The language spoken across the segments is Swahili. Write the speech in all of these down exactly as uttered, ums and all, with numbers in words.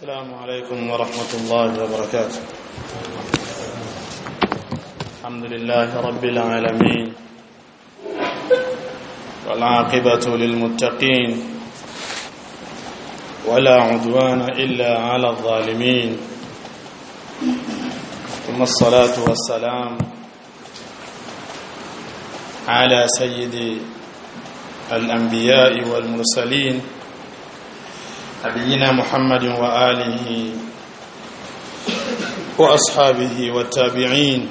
السلام عليكم ورحمة الله وبركاته. الحمد لله رب العالمين والعاقبة للمتقين ولا عدوان إلا على الظالمين ثم الصلاة والسلام على سيد الأنبياء والمرسلين نبينا محمد وآله وأصحابه والتابعين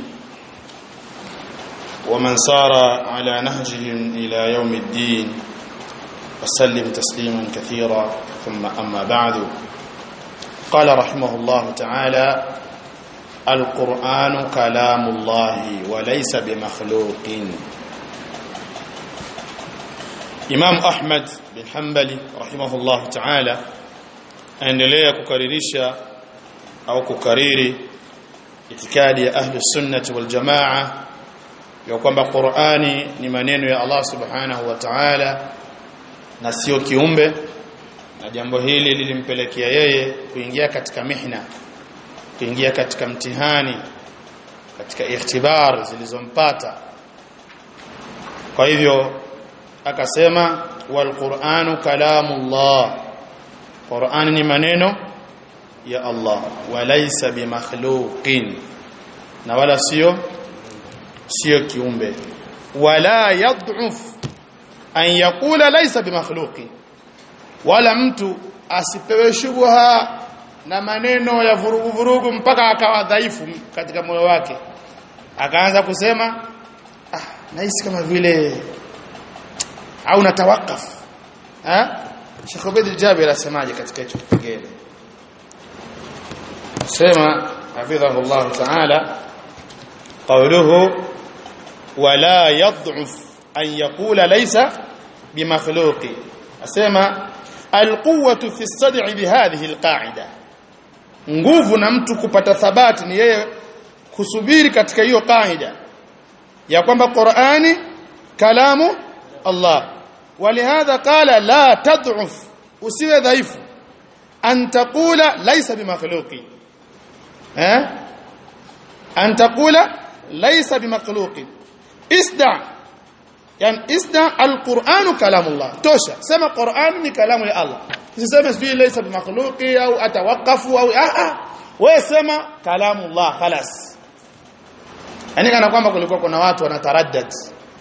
ومن سار على نهجهم إلى يوم الدين وسلم تسليما كثيرا ثم أما بعد. قال رحمه الله تعالى: القرآن كلام الله وليس بمخلوق. Imam Ahmad bin Hanbali rahimahullah ta'ala aendelea kukaririsha au kukariri itikadi ya ahli sunnah wal jamaa ya kwamba Qur'ani ni maneno ya Allah subhanahu wa ta'ala na sio kiumbe, na jambo hili lilimpelekea yeye kuingia katika mihna, kuingia katika mtihani, katika ikhtibar zilizompata. Kwa hivyo akasema wal Qur'anu kalamullah, Qur'an ni maneno ya Allah, walaysa bimakhluqin, na wala sio sio kiumbe. Wala yad'uf an yaqula laysa bimakhluqin, wala mtu asipewe shubha na maneno ya vurugu vurugu mpaka akawa dhaifu katika moyo wake, akaanza kusema ah, nahisi kama vile au natawakaf. eh Sheikh Ubayd al-Jabir asemaje katika hicho kipengele? Sema hafidhahu Allah ta'ala, qawluhu wala yad'uf an yaqula laysa bimakhluqi, asema alquwwatu fi as-sad'i bihadhihi al-qa'ida, nguvu na mtu kupata thabati ni yeye kusubiri katika hiyo kaida ya kwamba Qur'ani kalamu Allah. ولهذا قال لا تضعف، usiwe dhaifu, an taqula laysa bimakhluqi, eh an taqula laysa bimakhluqi, isda, yani isda alquran kalamullah, tosha, sema Qur'an ni kalamu ya Allah, usiseme sio laysa bimakhluqi au atawaqafu au ah ah, wewe sema kalamullah khalas. Yani kana kwamba kulikuwa kuna watu wanataraddad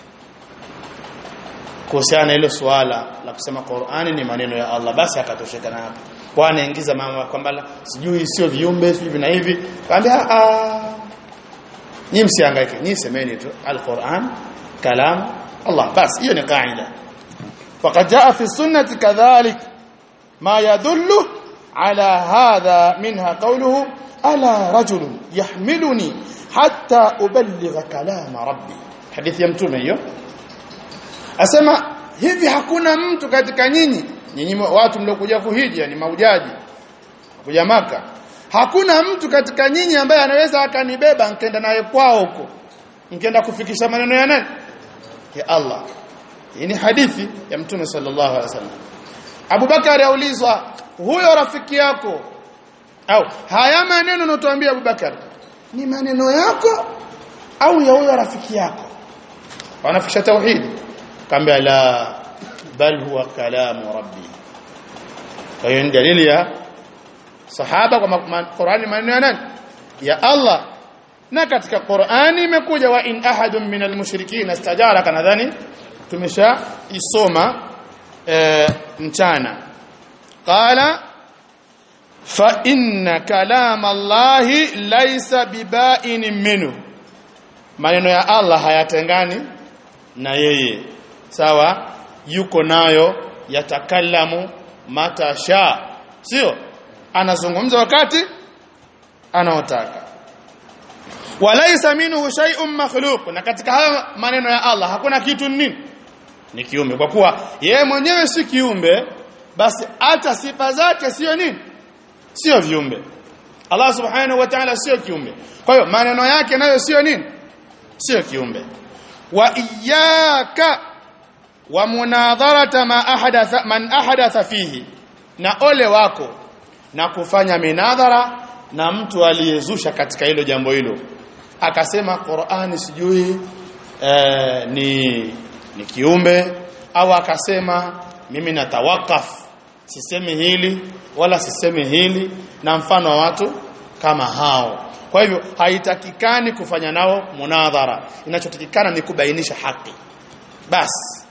kuhusiana hilo swala la kusema Qur'ani ni maneno ya Allah, basi akatosheka na hapo. Kwa anaingiza mama kwamba sijui sio viumbe sio hivi na hivi, kaambia ah, nyinyi msihangaike, nyinyi semeni tu al-Qur'an kalam Allah, basi hiyo ni kaida. Faqad jaa fi sunnati kadhalik ma yadullu ala hadha, minha qawluhu ala rajulun yahmiluni hatta uballigha kalama rabbi, hadithi ya mtume hiyo. Asema hivi hakuna mtu katika nyinyi nyinyi watu mliokuja kuhiji, ni maujaji kuja Maka, hakuna mtu katika nyinyi ambaye anaweza akanibeba nikaenda naye kwao huko, nikaenda kufikisha maneno ya nani? Ya Allah. Hii ni hadithi ya mtume sallallahu alaihi wasallam. Abu Bakari aulizwa, huyo rafiki yako au haya maneno unayotuambia Abu Bakari ni maneno yako au ya huyo rafiki yako? Wanafikisha tauhid. Kambia la, bal huwa kalamu rabbi. Kwa hiyo ni dalili ya sahaba kwa Qur'ani maneno ya nani? Ya Allah. Na katika Qur'ani imekuja wa in ahadun minal mushrikeen istajaraka, nadhani tumesha isoma e, mchana. Qala fa inna kalama Allahi laysa biba'in minhu, maneno ya Allah hayatengani na yeye, sawa, yuko nayo, yatakallamu matasha, sio anazungumza wakati anaotaka. Walaysa minhu shay'un makhluq, na katika haya maneno ya Allah hakuna kitu nini ni kiumbe, kwa kuwa yeye mwenyewe si kiumbe, basi hata sifa zake sio nini, sio viumbe. Allah subhanahu wa ta'ala sio kiumbe, kwa hiyo maneno yake nayo sio nini, sio kiumbe. Wa iyyaka wa munadharata ma ahadatha man ahadatha fihi, na ole wako na kufanya minadhara na mtu aliyezusha katika hilo jambo hilo, akasema Qur'ani sijui eh, ni ni kiumbe, au akasema mimi natawakaf, sisemi hili wala sisemi hili, na mfano wa watu kama hao. Kwa hivyo haitakikani kufanya nao munadhara, inachotakikana ni kubainisha haki basi.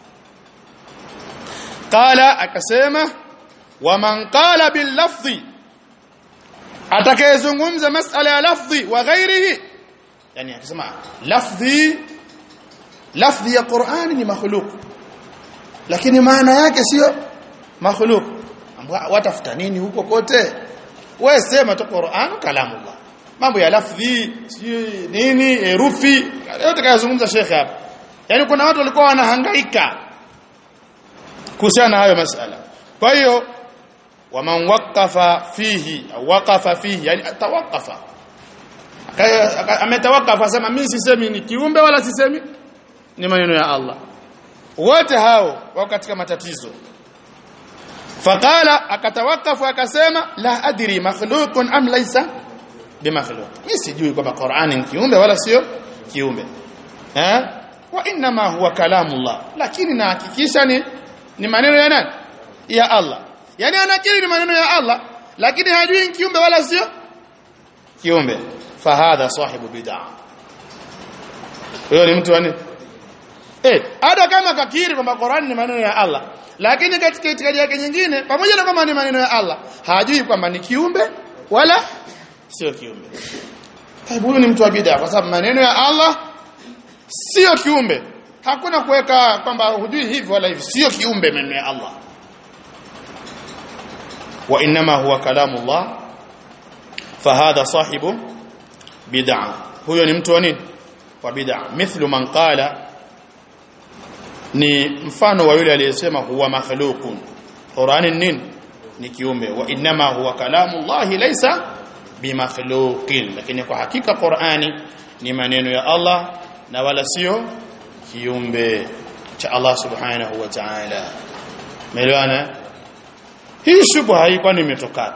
Qala, akasema waman qala bil lafzi, atakayezungumza masala ya lafzi wa ghairihi, yani akisema lafzi lafzi ya Qur'ani ni makhluq, lakini maana yake sio makhluq, watafuta nini huko kote? Wewe sema tu Qur'an kalamullah, mambo ya lafzi sio nini herufi yote kayazungumza shekhe hapa. Yani kuna watu walikuwa wanahangaika kuhusiana hayo masala. Kwa hiyo waman waqafa fihi au waqafa fihi, yani atawaqafa, ametawaqafa, sema mimi sisemi ni kiumbe wala sisemi ni maneno ya Allah, wote hao wako katika matatizo. Faqala, akatawaqafu akasema la adri makhluqun am laysa bimakhluq, mimi sijui kwamba Qur'ani ni kiumbe wala sio kiumbe, eh wa inma huwa kalamullah, lakini nahakikisha ni ni maneno ya nani? Ya Allah. Yani anakiri ni maneno ya Allah, lakini hajui ni kiumbe wala sio kiumbe. Fahadha sahibu bid'ah, huyo ni mtu wani eh hata kama kakiri kwamba Qur'an ni maneno ya Allah, lakini katika itikadi yake nyingine, pamoja na kwamba ni maneno ya Allah, hajui kwamba ni kiumbe wala sio kiumbe. Huyo ni mtu wa bid'ah, kwa sababu maneno ya Allah sio kiumbe. Hakuna kuweka kwamba hujui hivi wala hivi, sio kiumbe maneno ya Allah. Wa inma huwa kalamullah, fahadha sahibu bid'ah, huyo ni mtu wa nini? Wa bid'ah. Mithlu man qala, ni mfano wa yule aliyesema huwa makhluqun, Qur'ani nini? Ni kiumbe. Wa inma huwa kalamullah laysa bimakhluqin, lakini kwa hakika Qur'ani ni maneno ya Allah na wala sio kiumbe cha Allah subhanahu wa ta'ala. Umeelewana? Hii shubha hii kwani imetoka?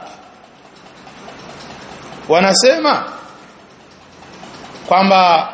Wanasema kwamba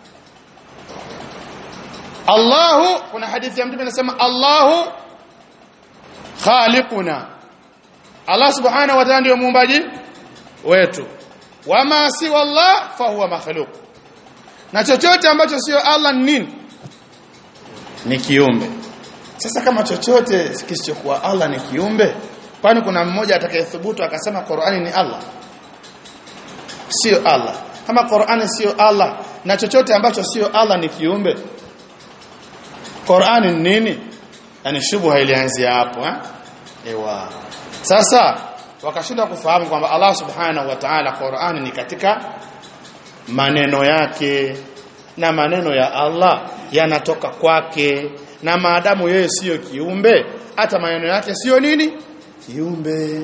Allahu, kuna hadithi ya Mtume anasema Allahu khaliquna, Allah subhanahu wa ta'ala ndio muumbaji wetu, wama si wallah fa huwa makhluq, na chochote ambacho sio Allah ni nini? Ni kiumbe. Sasa kama chochote kisichokuwa Allah ni kiumbe, kwani kuna mmoja atakayethubutu akasema Qur'ani ni Allah? Sio Allah. Kama Qur'ani sio Allah na chochote ambacho sio Allah ni kiumbe, Qur'ani ni nini? Yani shubha ilianzia hapo eh? Ewa. Sasa wakashinda kufahamu kwamba Allah subhanahu wa ta'ala Qur'ani ni katika maneno yake, na maneno ya Allah yanatoka kwake, na maadamu yeye sio kiumbe, hata maneno yake sio nini? Kiumbe.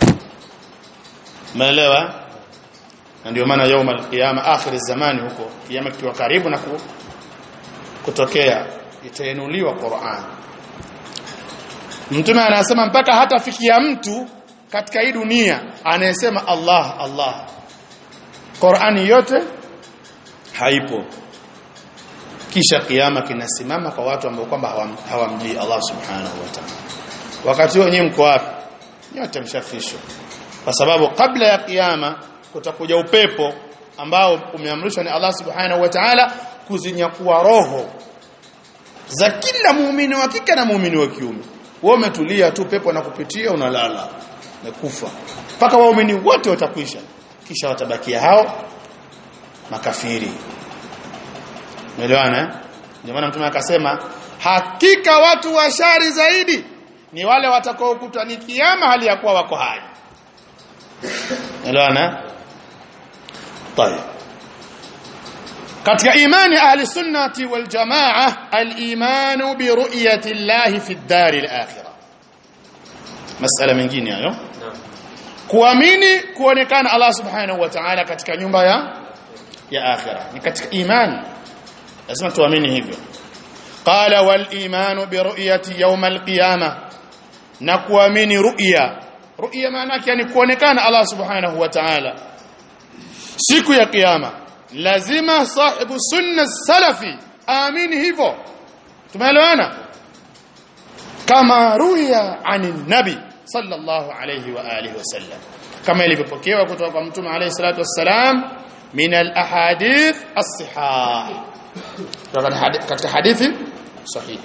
Umeelewa? Ndio maana يوم القيامه akhir zamani, huko kiyama kikiwa karibu na kutokea, itainuliwa Qur'an. Mtume anasema mpaka hata fikia mtu katika hii dunia anayesema Allah Allah, Qur'ani yote haipo. Kisha kiyama kinasimama kwa watu ambao kwamba hawamjui Allah subhanahu wa ta'ala. Wakati huo nyinyi mko wapi? Nyote mshafishwa, kwa sababu kabla ya kiyama kutakuja upepo ambao umeamrishwa ni Allah subhanahu wa ta'ala kuzinyakua roho za kila muumini wa kike na muumini wa kiume. Wewe umetulia tu, pepo na kupitia unalala umekufa, mpaka waumini wote watakwisha, kisha watabakia hao makafiri. Umeelewana? Ndio maana Mtume akasema hakika watu wa shari zaidi ni wale watakaokutwa ni kiyama hali ya kuwa wako hai. Umeelewana? Tayeb. Katika imani ahli sunnati wal jamaa, al-imanu bi ru'yati Allah fi ad-dar al-akhirah. Masala mengine hayo. Kuamini kuonekana Allah subhanahu wa ta'ala katika nyumba ya ya akhirah ni katika imani, lazima tuamini hivyo. Qala wal imanu bi ru'yati yawm al-qiyamah, na kuamini ru'ya ru'ya maana yake ni kuonekana Allah subhanahu wa ta'ala siku ya kiyama. Lazima sahibu sunna salafi aamini hivyo. Tumeelewana? Kama ruya anin nabi sallallahu alayhi wa alihi wasallam, kama ilivyopokewa kutoka kwa mtume alayhi salatu wassalam min al ahadith as-sihah, katika hadithi sahihi.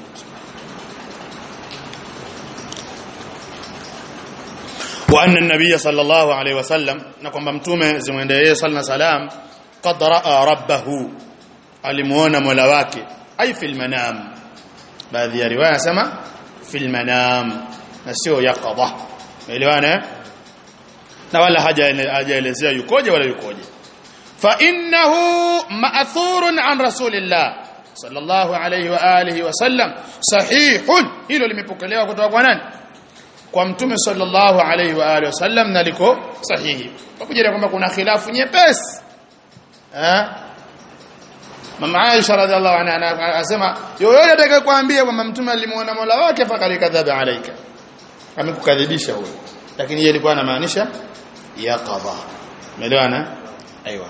wa anna an-nabiy sallallahu alayhi wasallam, na kwamba mtume zimwendelee sala na salam qad raa rabbahu, alimuona mola wake, ay fil manam. baadhi ya riwaya nasema fil manam na sio yaqadha. Umeelewana? Na wala haja hajaelezea yukoje wala yukoje. Fa innahu ma'thurun an rasulillah sallallahu alayhi wa alihi wa sallam sahihun, hilo limepokelewa kutoka kwa nani? Kwa mtume sallallahu alayhi wa alihi wasallam, na liko sahihi. Pamoja na kwamba kuna khilafu nyepesi. Eh? Mama Aisha radhiallahu anha anasema yoyote atakayekwambia kwamba mtume alimuona Mola wake fakali kadhaba alayka, amekukadhibisha huyo. Lakini yeye alikuwa anamaanisha ya qadha. Umeelewana? Aiywa.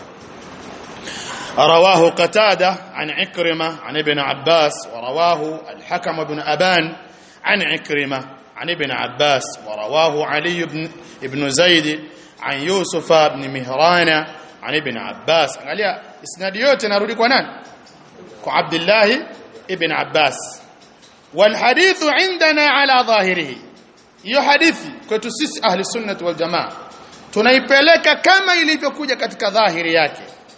رواه قتادة عن عكرمة عن ابن عباس، ورواه الحكم بن أبان عن عكرمة عن ابن عباس، ورواه علي بن ابن زيد عن يوسف بن مهران عن ابن عباس. angalia isnadi yote narudi kwa nani? Kwa Abdullah ibn Abbas. wal hadithu indana ala dhahirihi, hiyo hadithi kwetu sisi ahli sunnah wal jamaa tunaipeleka kama ilivyokuja katika dhahiri yake,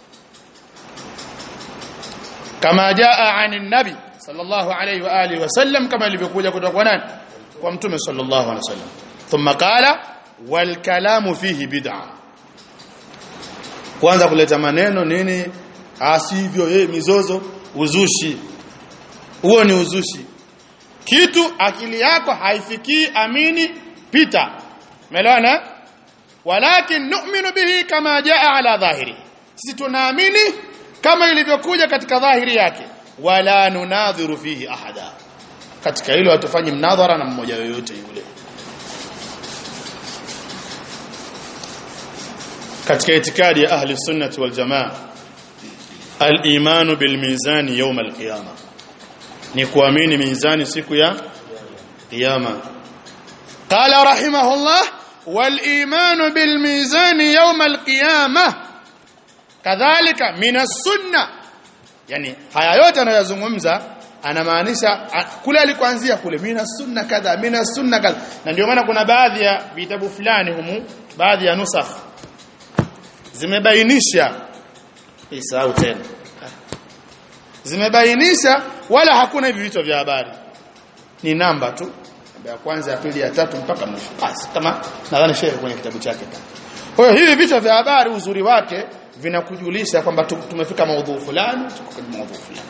kama jaa anin nabi sallallahu alayhi wa alihi wasallam, kama ilivyokuja kutoka kwa nani? Kwa mtume sallallahu alayhi wasallam. Thumma qala wal kalamu fihi bid'a, kwanza kuleta maneno nini asivyo, yeye mizozo, uzushi. Huo ni uzushi, kitu akili yako haifikii, amini, pita. Umeelewana? Walakin nu'minu bihi kama jaa ala dhahiri, sisi tunaamini kama ilivyokuja katika dhahiri yake. Wala nunadhiru fihi ahada, katika hilo hatufanyi mnadhara na mmoja yoyote yule. Katika itikadi ya ahli sunnah wal jamaa, al-imanu bil mizani yawm al-qiyama, ni kuamini mizani siku ya kiyama. Qala rahimahullah wal imanu bil mizani yawm al-qiyama kadhalika min as-sunnah. Yani haya yote anayozungumza anamaanisha kule alikuanzia kule min as-sunnah kadha min as-sunnah kadha. Na ndio maana kuna baadhi ya vitabu fulani humu, baadhi ya nusakh zimebainisha, isahau tena, zimebainisha wala hakuna hivi vitu vya habari, ni namba tu, namba ya kwanza, ya pili, ya tatu mpaka mwisho. Basi kama nadhani shehe kwenye kitabu chake. Kwa hiyo hivi vitu vya habari uzuri wake vinakujulisha kwamba tumefika maudhu fulani, tuko kwenye maudhu fulani.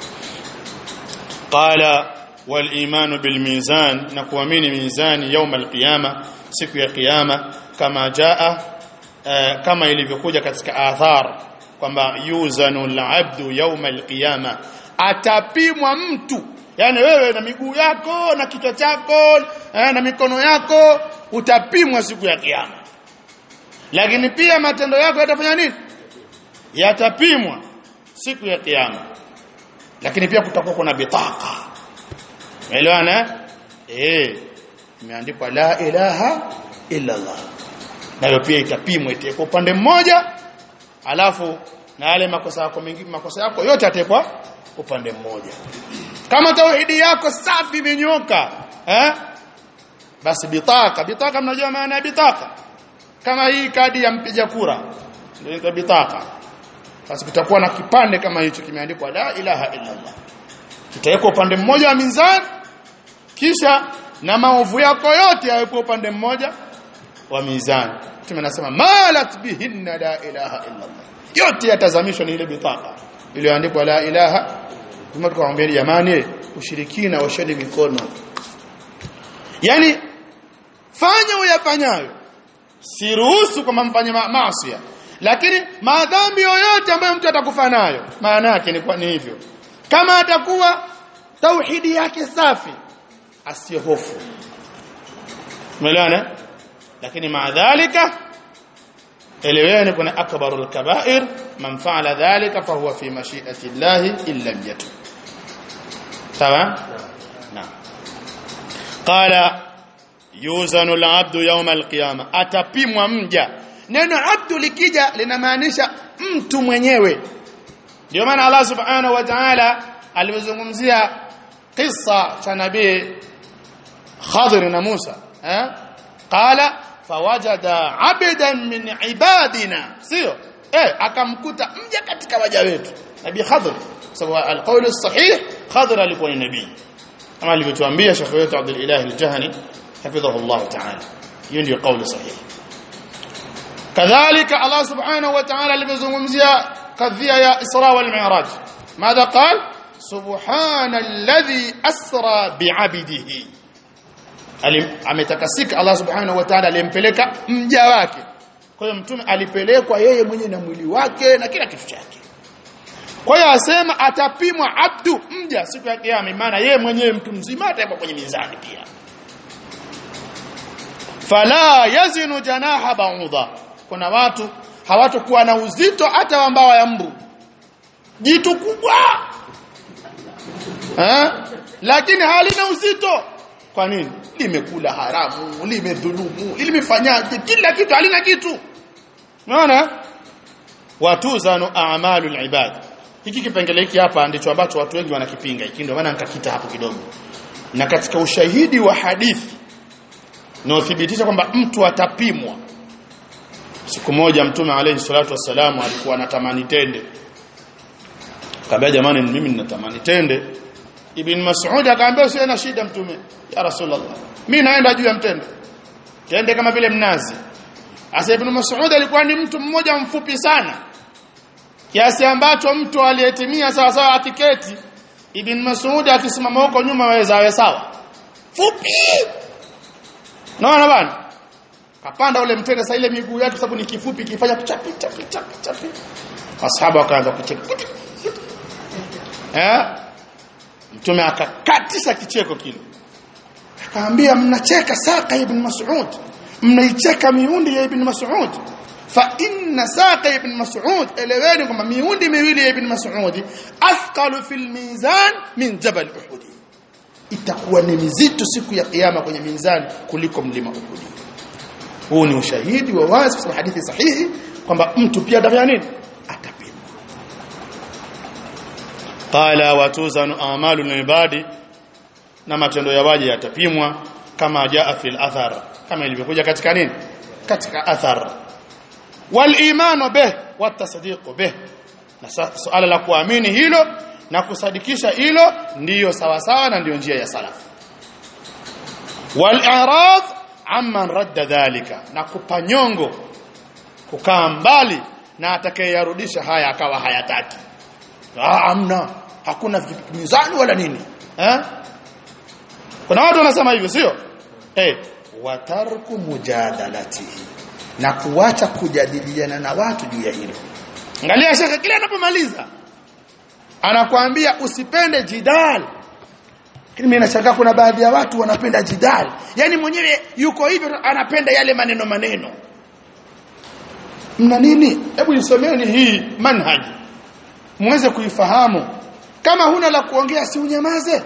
Qala wal imanu bil mizan, na kuamini mizani يوم القيامه, siku ya kiyama, kama jaa Uh, kama ilivyokuja katika athar kwamba yuzanu al-abdu yawm al-qiyama, atapimwa mtu, yani wewe na miguu yako na kichwa chako eh, na mikono yako utapimwa siku ya kiyama. Lakini pia matendo yako yatafanya nini? Yatapimwa siku ya kiyama. Lakini pia kutakuwa kuna bitaka, umeelewana? Eh, imeandikwa la ilaha illa Allah, nayo pia itapimwa, itekwa upande mmoja, alafu na yale makosa yako mengine, makosa yako yote yatekwa upande mmoja. Kama tauhidi yako safi imenyoka, eh, basi bitaka, bitaka mnajua maana ya bitaka? Kama hii kadi ya mpiga kura ndio inaitwa bitaka. Basi kutakuwa na kipande kama hicho kimeandikwa la ilaha illa Allah, kitawekwa upande mmoja wa mizani, kisha na maovu yako yote yawekwa upande mmoja wa mizani. Mtume anasema malat bihinna la ilaha illa Allah, yote yatazamishwa ni ile bitaka iliyoandikwa la ilaha. Kama tukamwambia jamani, ushirikina washeni mikono, yani fanya uyafanyayo, siruhusu kama mfanye maasi, lakini madhambi yoyote ambayo mtu atakufa nayo, maana yake ni kwa ni hivyo. Kama atakuwa tauhidi yake safi, asihofu. Umeelewana? lakini maadhalika eleweni kuna akbarul kaba'ir man fa'ala dhalika fa huwa fi mashi'ati llahi illa yatub. sawa na qala yuzanu al-'abdu yawm al-qiyamah, atapimwa mja. Neno abdu likija linamaanisha mtu mwenyewe. Ndio maana Allah subhanahu wa ta'ala alizungumzia kisa cha nabii Khadir na Musa, eh qala fawajada 'abdan min ibadina, sio eh akamkuta mja katika waja wetu. Nabii Khadir, sababu al-qawl as-sahih Khadir alikuwa ni nabii kama alivyotuambia Sheikh wetu Abdul Ilahi al-Jahani hafidhahu Allah ta'ala. Hiyo ndio kauli sahihi. kadhalika Allah subhanahu wa ta'ala alivyozungumzia kadhia ya Isra wal Mi'raj, madha qala subhanalladhi asra bi'abdihi, ametakasika Allah subhanahu wa ta'ala alimpeleka mja wake. Kwa hiyo mtume alipelekwa yeye mwenyewe na mwili wake na kila kitu chake. Kwa hiyo asema atapimwa abdu mja siku ya kiyama, maana yeye mwenyewe mtu mzima atakuwa kwenye mizani pia. Fala yazinu janaha ba'udha, kuna watu hawatakuwa na uzito hata wa mbawa ya mbu, jitu kubwa eh lakini halina uzito. Kwa nini? Limekula haramu, limedhulumu, limefanyaje, kila kitu halina kitu. Unaona? Watuzanu a'malul ibad. Hiki kipengele hiki hapa ndicho ambacho watu wengi wanakipinga. Hiki ndio maana nikakita hapo kidogo. Na katika ushahidi wa hadithi unaothibitisha kwamba mtu atapimwa. Siku moja Mtume alayhi salatu wassalamu alikuwa anatamani tende. Kaambia jamani, mimi ninatamani tende. Ibn Mas'ud akaambia usiwe na shida Mtume, ya Rasulullah, mimi naenda juu ya mtende, tende kama vile mnazi. Asa Ibn Mas'ud alikuwa ni mtu mmoja mfupi sana, kiasi ambacho mtu aliyetimia sawa sawa atiketi, Ibn Mas'ud akisimama huko nyuma waweza awe sawa fupi. Naona bwana kapanda ule mtende, sasa ile miguu yake sababu ni kifupi kifanya chapi chapi chapi chapi, ashabu akaanza kucheka eh. Mtume akakatisha kicheko kile, akaambia mnacheka saqa ibn Mas'ud, mnaicheka miundi ya ibn Mas'ud. Fa inna saqa ibn Mas'ud, eleweni kwamba miundi miwili ya ibn Mas'ud athqalu fil mizan min jabal Uhud, itakuwa ni mizito siku ya kiyama kwenye mizani kuliko mlima Uhud. Huu ni ushahidi wa wazi kwa hadithi sahihi kwamba mtu pia atafanya nini? Atapimwa. Qala watuzanu a'malul ibadi, na matendo ya waja yatapimwa kama jaa fil athar, kama ilivyokuja katika nini? Katika athar. Wal imanu bih wa tasdiqu bih, na suala la kuamini hilo na kusadikisha hilo ndiyo sawa sawa na ndiyo njia ya salaf. Wal i'rad amman radda dhalika, na kupanyongo, kukaa mbali na atakayeyarudisha haya akawa hayataki. Ah, amna, hakuna mizani wala nini eh? Kuna watu wanasema hivyo, sio eh? Watarku mujadalatihi, na kuacha kujadiliana na watu juu ya hilo. Angalia shaka kile anapomaliza anakuambia usipende jidal. Lakini mimi nashangaa kuna baadhi ya watu wanapenda jidal, yani mwenyewe yuko hivyo anapenda yale maneno maneno. Mna nini? Hebu nisomeni hii manhaji muweze kuifahamu. Kama huna la kuongea si unyamaze.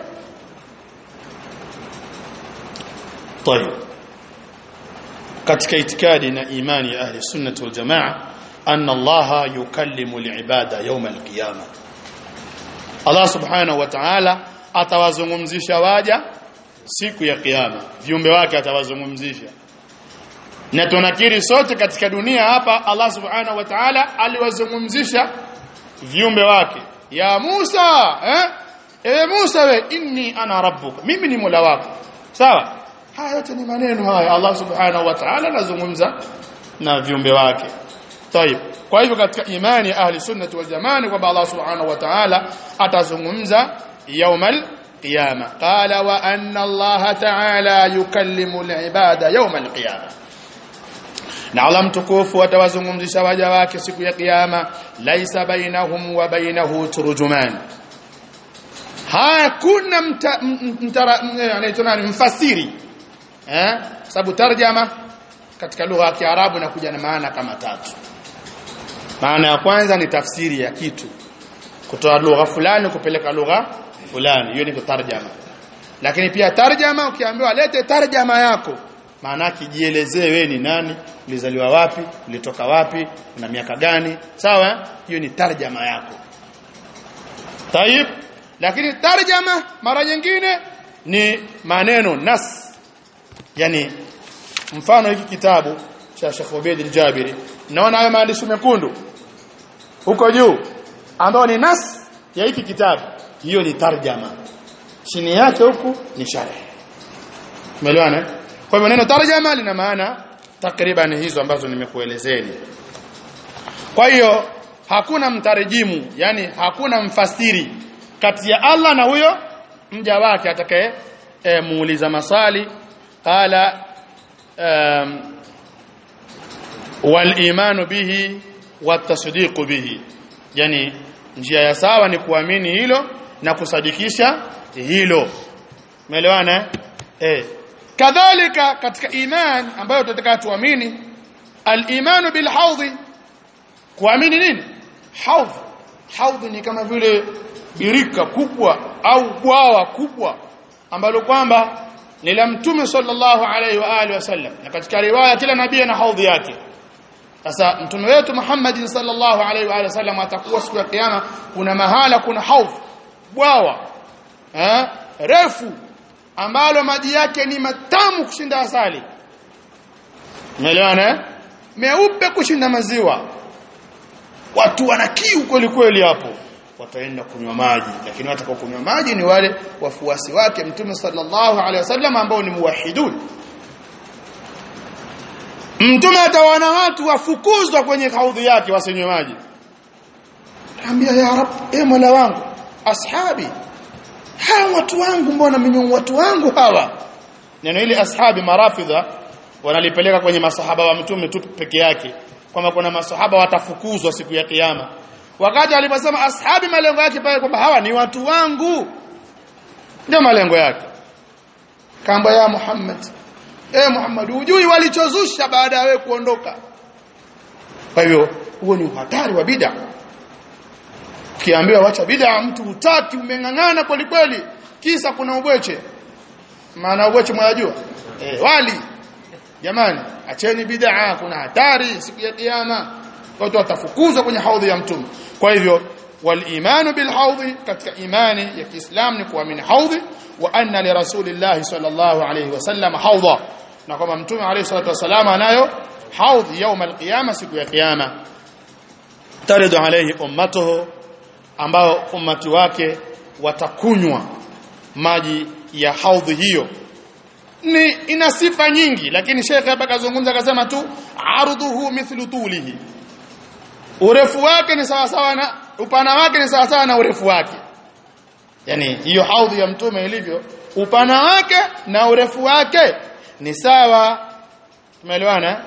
Tayeb, katika itikadi na imani ya ahli sunnah wal jamaa anna Allah yukallimu al-ibada yawm al-qiyamah, Allah subhanahu wa ta'ala atawazungumzisha waja siku ya kiyama, viumbe wake atawazungumzisha. Na tunakiri sote katika dunia hapa Allah subhanahu wa ta'ala aliwazungumzisha viumbe wake. Ya Musa, eh ewe Musa, we inni ana rabbuka, mimi ni Mola wako. Sawa? Haya yote ni maneno haya Allah subhanahu wa ta'ala anazungumza na viumbe wake. Tayeb, kwa hivyo katika imani ya ahli sunnah wal jamaa kwamba Allah subhanahu wa ta'ala atazungumza yawmal qiyama. Qala wa anna Allah ta'ala yukallimu al-ibada yawmal qiyama, na Allah mtukufu atawazungumzisha waja wake siku ya kiyama. Laisa bainahum wa bainahu turjuman, hakuna mtara anaitwa nani mfasiri eh, sababu tarjama katika lugha ya Kiarabu inakuja na maana kama tatu. Maana ya kwanza ni tafsiri ya kitu, kutoa lugha fulani kupeleka lugha fulani, hiyo ni kutarjama. Lakini pia tarjama, ukiambiwa lete tarjama yako, maana yake jielezee wewe ni nani, ulizaliwa wapi, ulitoka wapi, una miaka gani, sawa? Hiyo ni tarjama yako. Tayib. Lakini tarjama mara nyingine ni maneno nas, yani mfano hiki kitabu cha Sheikh Ubayd al-Jabiri, naona hayo maandishi mekundu huko juu ambao ni nas ya hiki kitabu, hiyo ni tarjama. Chini yake huku ni sharh. Umeelewana? Kwa hivyo neno tarjama lina maana takriban hizo ambazo nimekuelezeni. Kwa hiyo hakuna mtarijimu, yani hakuna mfasiri kati ya Allah na huyo mja wake atakaye e, muuliza maswali. Qala um, wal imanu bihi wat tasdiq bihi, yani njia ya sawa ni kuamini hilo na kusadikisha hilo. Umeelewana? Eh, kadhalika katika iman ambayo tunataka tuamini, al-imanu bil hawd, kuamini nini? Hawd. Hawd ni kama vile birika kubwa au bwawa kubwa ambalo kwamba ni la Mtume sallallahu alaihi wa alihi wasallam, na katika riwaya kila nabii ana hawd yake. Sasa Mtume wetu Muhammad sallallahu alaihi wa alihi wasallam atakuwa siku ya kiyama, kuna mahala kuna hawd, bwawa eh refu ambalo maji yake ni matamu kushinda asali. Umeelewana? Meupe kushinda maziwa. Watu wana kiu kweli kweli hapo, wataenda kunywa maji, lakini watakao kunywa maji ni wale wafuasi wake Mtume sallallahu alaihi wasallam ambao ni muwahhidun. Mtume atawaona watu wafukuzwa kwenye haudhi yake wasinywe maji. Ambia ya Rabb, e Mola wangu, ashabi hawa watu wangu, mbona mnyongo watu wangu hawa? Neno hili ashabi marafidha wanalipeleka kwenye masahaba wa Mtume tu peke yake, kwamba kuna masahaba watafukuzwa siku ya kiyama. Wakati aliposema ashabi, malengo yake pale kwamba hawa ni watu wangu, ndio malengo yake. Kamba ya Muhammad, eh Muhammad, hujui walichozusha baada ya wewe kuondoka. Kwa hivyo huo ni hatari wa bid'a. Ukiambiwa wacha bid'a, mtu hutaki, umengangana kweli kweli, kisa kuna ubweche. Maana ubweche mwajua? Eh, wali. Jamani, acheni bid'a, kuna hatari siku ya kiyama. Watu watafukuzwa kwenye haudhi ya Mtume. Kwa hivyo wal imanu bil haudhi, katika imani ya Kiislamu ni kuamini haudhi, wa anna li rasulillahi sallallahu alayhi wasallam haudha, na kwamba Mtume alayhi salatu wasallam anayo haudhi يوم القيامه, siku ya kiyama. Taridu alayhi ummatuhu, ambao ummati wake watakunywa maji ya haudhi hiyo. Ni ina sifa nyingi, lakini Sheikh hapa kazungumza akasema tu arduhu mithlu tulihi, urefu wake ni sawa sawa na upana wake ni sawa sawa na urefu wake. Yani hiyo haudhi ya Mtume ilivyo, upana wake na urefu wake ni sawa. Tumeelewana?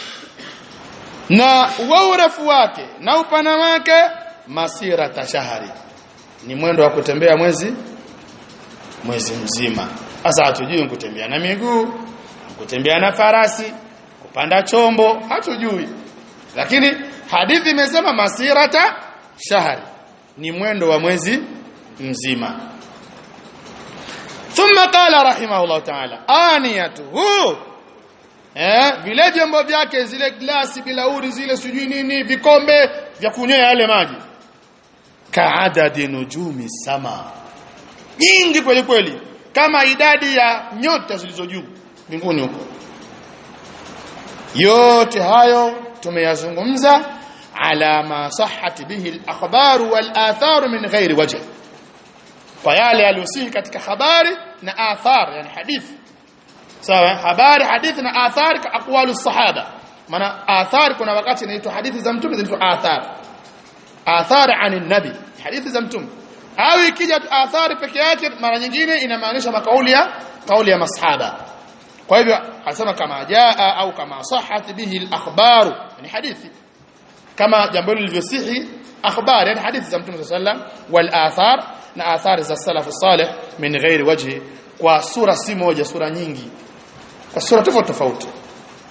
Na urefu wake na upana wake masira tashahari, ni mwendo wa kutembea mwezi mwezi mzima. Sasa hatujui kutembea na miguu, kutembea na farasi, kupanda chombo, hatujui. Lakini hadithi imesema masirata shahari, ni mwendo wa mwezi mzima. Thumma qala rahimahullah ta'ala aniyatuhu, eh vile vyombo vyake, zile glasi, bilauri zile, sijui nini, vikombe vya kunywea yale maji, kaadadi nujumi sama, nyingi kweli kweli, kama idadi ya nyota zilizo juu mbinguni huko. Yote hayo tumeyazungumza ala ma sahhat bihi al-akhbar wal athar min ghairi wajh, kwa yale yaliyosihi katika habari na athar, yani hadithi. Sawa, habari, hadithi na athar ka aqwalu sahaba. Maana athar kuna wakati inaitwa hadithi za Mtume, zinaitwa athar. Athar anin nabi, hadithi za Mtume. Au ikija athari peke yake, mara nyingine inamaanisha makauli ya kauli ya masahaba. Kwa hivyo asema kama jaa au kama sahhat bihi al-akhbar, ni hadithi kama jambo lilivyosihi, akhbar yani hadithi za Mtume sallallahu alayhi wasallam, wal athar na athari za salaf salih min ghairi wajhi, kwa sura si moja, sura nyingi, kwa sura tofauti tofauti.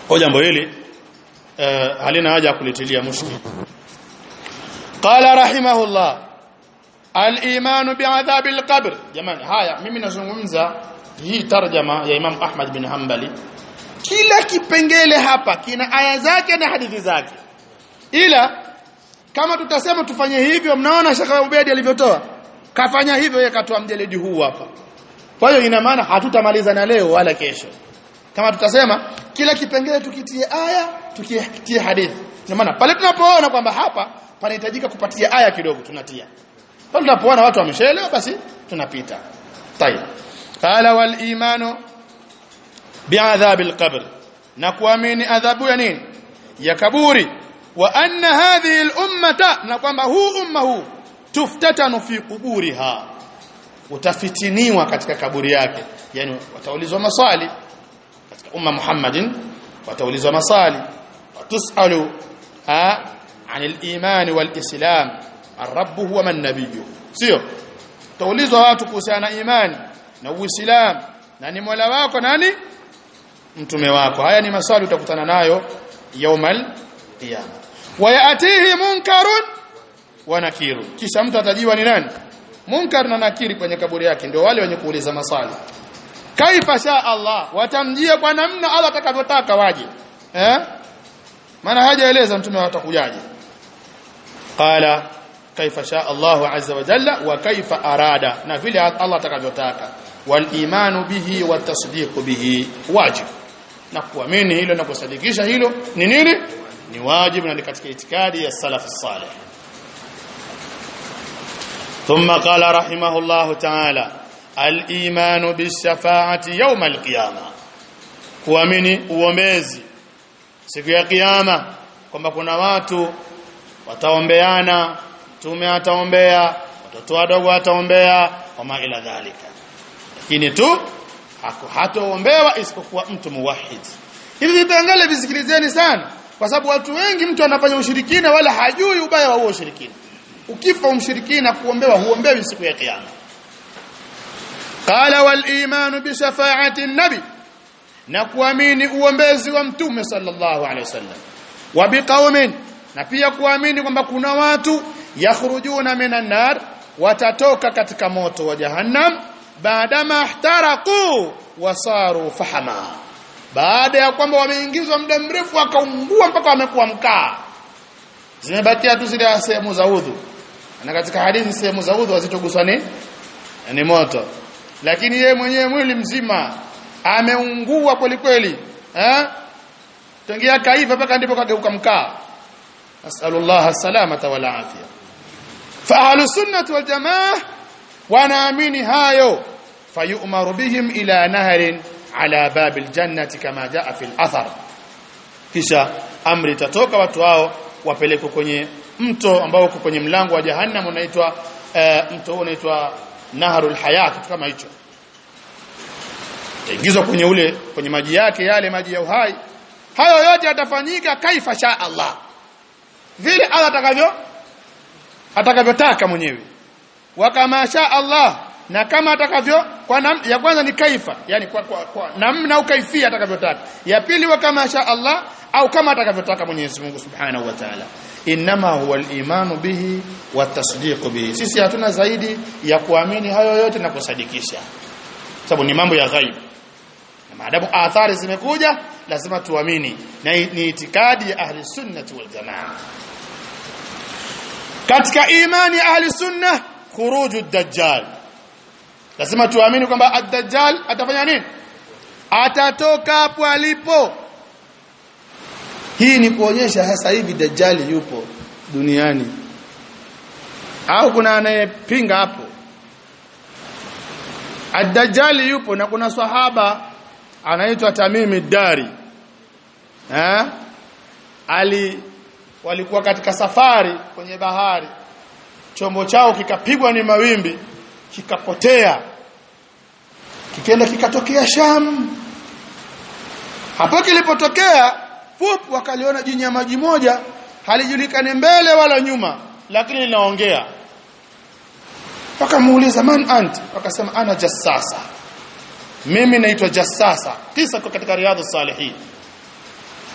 kwa jambo hili uh, halina haja kulitilia mushkil. Qala rahimahullah al-iman bi'adhabil qabr. Jamani, haya mimi nazungumza hii tarjama ya Imam Ahmad bin Hanbali, kila kipengele hapa kina aya zake na hadithi zake, ila kama tutasema tufanye hivyo, mnaona Sheikh Ubaidi alivyotoa, kafanya hivyo yeye katoa mjeledi huu hapa. Kwa hiyo ina maana hatutamaliza na leo wala kesho. Kama tutasema kila kipengele tukitie aya, tukitie hadithi, ina maana pale tunapoona kwamba hapa panahitajika kupatia aya kidogo tunatia, pale tunapoona watu wameshaelewa basi tunapita. Tayeb, qala wal imanu bi'adhabil qabr, na kuamini adhabu ya nini, ya kaburi. Wa anna hadhihi al-ummata, na kwamba huu umma huu tuftatanu fi quburiha, utafitiniwa katika kaburi yake, yani wataulizwa maswali katika umma Muhammadin, wataulizwa maswali, watusalu ha anil iman wal islam, ar-rabb huwa man nabiyyu, sio taulizwa watu kuhusiana na imani na uislamu, na ni mola wako nani, mtume wako. Haya ni maswali utakutana nayo yaumal qiyama. Wa yaatihi munkarun wa nakirun, kisha mtu atajiwa ni nani, munkar na nakiri kwenye kaburi yake, ndio wale wenye kuuliza maswali. Kaifa sha Allah, watamjia kwa namna Allah atakavyotaka waje, eh maana hajaeleza mtume watakujaje. Qala kaifa sha Allah azza wa jalla wa kaifa arada, na vile Allah atakavyotaka. Wal imanu bihi wa tasdiqu bihi wajib, na kuamini hilo na kusadikisha hilo ni nini, ni wajibu, na ni katika itikadi ya salaf salih. Thumma qala rahimahullah ta'ala al-iman bis-shafa'ati yawm al-qiyamah, kuamini uombezi siku ya kiyama, kwamba kuna watu wataombeana, mtume ataombea, watoto wadogo wataombea, kama ila dhalika, lakini tu hataombewa isipokuwa mtu muwahhid. Hivi vipengele visikilizeni sana, kwa sababu watu wengi mtu anafanya ushirikina wala hajui ubaya wa huo ushirikina. Ukifa umshirikina kuombewa huombewi siku ya kiyama. Qala wal iman bi shafa'ati an-nabi, na kuamini uombezi wa mtume sallallahu alaihi wasallam. Wa biqaumin, na pia kuamini kwamba kuna watu yakhrujuna minan nar, watatoka katika moto wa jahannam, baada ma ihtaraqu wasaru fahama, baada ya kwamba wameingizwa muda mrefu wakaungua mpaka wamekuwa mkaa, zimebakia tu zile sehemu za udhu. Na katika hadithi sehemu za udhu hazitoguswa ni ni moto, lakini yeye mwenyewe mwili mzima ameungua kweli kweli, eh tangia kaifa mpaka ndipo kageuka mkaa. Nasallallahu salamata wal afia. Fa ahlus sunnah wal jamaa wanaamini hayo, fayu'maru bihim ila naharin ala babil jannati kama jaa fil athar, kisha amri tatoka watu hao wapelekwe kwenye mto ambao uko kwenye mlango wa jahannam, unaitwa uh, mto unaitwa naharul hayat, kama hicho taingizwa kwenye ule kwenye maji yake, yale maji ya uhai. Hayo yote yatafanyika kaifa sha Allah, vile Allah atakavyo atakavyotaka mwenyewe, wa kama sha Allah, na kama atakavyo. Kwa nam, ya kwanza ni kaifa, yani kwa, kwa, kwa namna au kaifia atakavyotaka. Ya pili wa kama sha Allah, au kama atakavyotaka Mwenyezi Mungu Subhanahu wa Ta'ala. Inma huwa al-imanu bihi wa tasdiqu bihi, sisi hatuna zaidi ya kuamini hayo yote na kusadikisha, sababu ni mambo ya ghaib, na maadamu athari zimekuja lazima tuamini, na ni itikadi ya ahli sunnah wal jamaa. Katika imani ahli sunnah khuruju ad-dajjal, lazima tuamini kwamba ad-dajjal atafanya nini, atatoka hapo alipo. Hii ni kuonyesha sasa hivi dajjal yupo duniani, au kuna anayepinga hapo? Ad-dajjal yupo, na kuna sahaba anaitwa Tamim ad-Dari, eh ali walikuwa katika safari kwenye bahari, chombo chao kikapigwa ni mawimbi kikapotea, kikaenda kikatokea Sham. Hapo kilipotokea fup, wakaliona jini ya maji moja, halijulikani mbele wala nyuma, lakini linaongea. Wakamuuliza man ant, wakasema ana jassasa, mimi naitwa jassasa. Kisa kwa katika Riyadhus Salihin.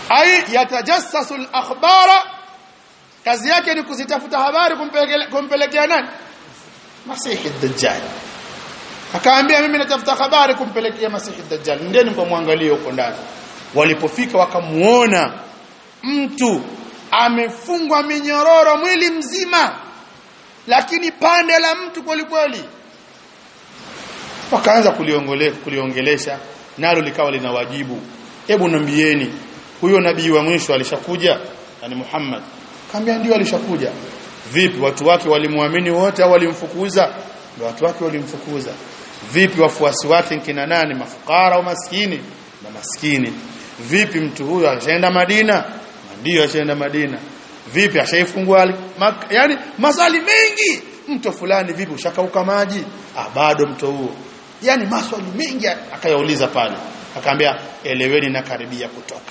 ay yatajassasu al-akhbara, kazi yake ni kuzitafuta habari kumpelekea nani? Masihi ad-Dajjal. Akaambia mimi natafuta habari kumpelekea Masihi ad-Dajjal, ndeni mkamwangalie huko ndani. Walipofika wakamuona mtu amefungwa minyororo mwili mzima, lakini pande la mtu kweli kweli. Wakaanza kuliongolea kuliongelesha, nalo likawa lina wajibu. Hebu nambieni, huyo nabii wa mwisho alishakuja? Yani Muhammad. Kaambia ndio alishakuja. Vipi watu wake walimwamini wote au walimfukuza? Ndio watu wake walimfukuza. Vipi wafuasi wake kina nani? Mafukara au maskini? Na maskini. Vipi mtu huyo ashaenda Madina? Ndio ashaenda Madina. Vipi ashaifungua? Yani maswali mengi. Mto fulani vipi ushakauka maji? Ah, bado mto huo. Yani maswali mengi akayauliza pale. Akaambia eleweni na karibia kutoka.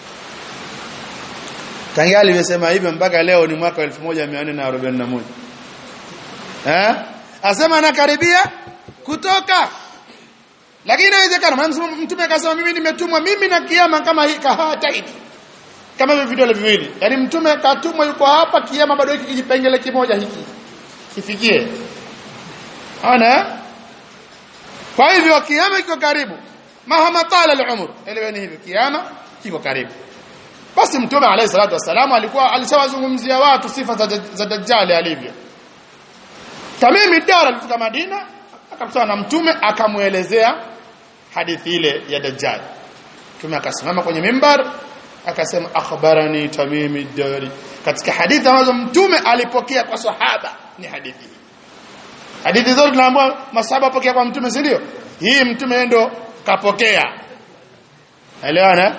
Tangia alimesema hivyo mpaka leo ni mwaka elfu moja mia nne arobaini na moja. Eh? Asema anakaribia kutoka. Lakini inawezekana mtume akasema mimi nimetumwa mimi na kiyama kama hii kahata hivi. Kama hivi vidole viwili. Yaani mtume katumwa yuko hapa, kiyama bado hiki kijipengele kimoja hiki. Kifikie. Ana? Kwa hivyo kiyama kiko karibu. Mahama tala al-umr. Eleweni hivi kiyama kiko karibu. Basi mtume alayhi salatu wasallam alikuwa alishawazungumzia watu sifa za, za Dajjal alivyo. Tamimi Dar alifika Madina, akakutana na mtume akamuelezea hadithi ile ya Dajjal. Mtume akasimama kwenye mimbar akasema akhbarani Tamimi Dari. Katika hadithi ambazo mtume alipokea kwa sahaba ni hadithi hii. Hadithi zote tunaambiwa masahaba pokea kwa mtume, si ndio? Hii mtume ndo kapokea. Elewana?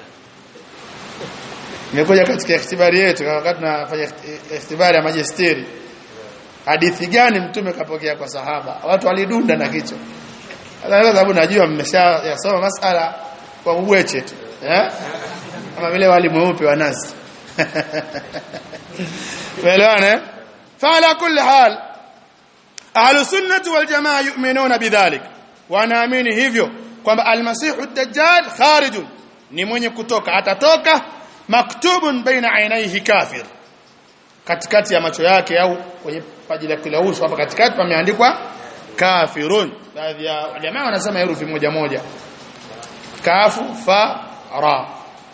Nimekuja katika ikhtibari yetu wakati tunafanya ikhtibari ya majisteri. Hadithi gani mtume kapokea kwa sahaba? Watu walidunda na kichwa. Sasa sababu najua mmeshayasoma masala kwa ubweche tu, eh? Kama vile wali mweupe wa nazi. Elewana? Fala kulli hal ahlu sunnah wal jamaa yu'minuna bidhalik. Wanaamini hivyo kwamba al-Masihu ad-Dajjal kharijun, ni mwenye kutoka, atatoka. Maktubun baina ainaihi kafir, katikati ya macho yake au kwenye paji la kila uso hapa katikati pameandikwa kafirun. Baadhi ya jamaa wanasema herufi moja moja, kafu fa ra.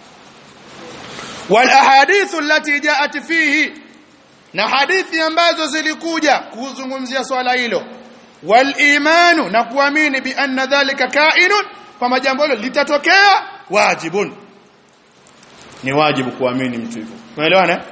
Wal ahadithu allati jaat fihi, na hadithi ambazo zilikuja kuzungumzia swala hilo. Wal imanu, na kuamini bi anna dhalika kainun, kama jambo hilo litatokea, wajibun, ni wajibu kuamini mtu hivyo. Unaelewana?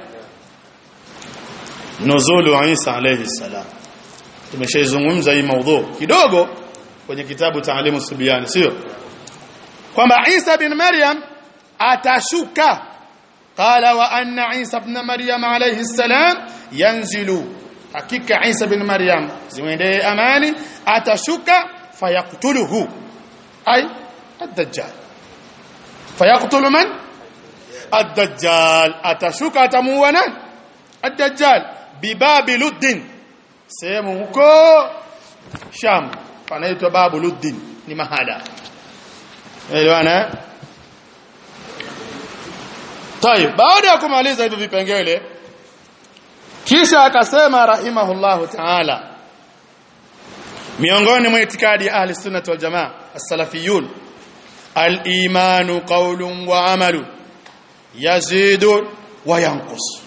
Nuzulu Isa alayhi salam, tumeshaizungumza hii mada kidogo kwenye kitabu Taalimu Subyan, sio kwamba Isa bin Maryam atashuka. Qala wa anna Isa ibn Maryam alayhi salam yanzilu, hakika Isa bin Maryam ziwende amani atashuka, fayaktuluhu ay ad-Dajjal. Fayaktulu man? Ad-Dajjal. Atashuka atamuua nani? Ad-Dajjal bibabi Luddin, sehemu huko Sham panaitwa Babu Luddin, ni mahala. Elewana? Tayeb, baada ya kumaliza hivyo vipengele, kisha akasema rahimahullahu ta'ala, miongoni mwa itikadi ya ahli sunnah wal jamaa as-salafiyun, al-imanu qawlun wa amalun yazidu wa yanqus.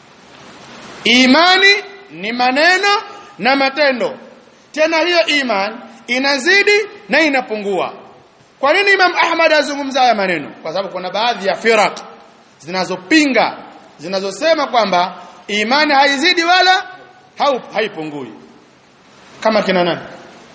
Imani ni maneno na matendo, tena hiyo iman inazidi na inapungua. Kwa nini Imam Ahmad azungumza haya maneno? Kwa sababu kuna baadhi ya firaq zinazopinga, zinazosema kwamba imani haizidi wala haipungui, kama kina nani?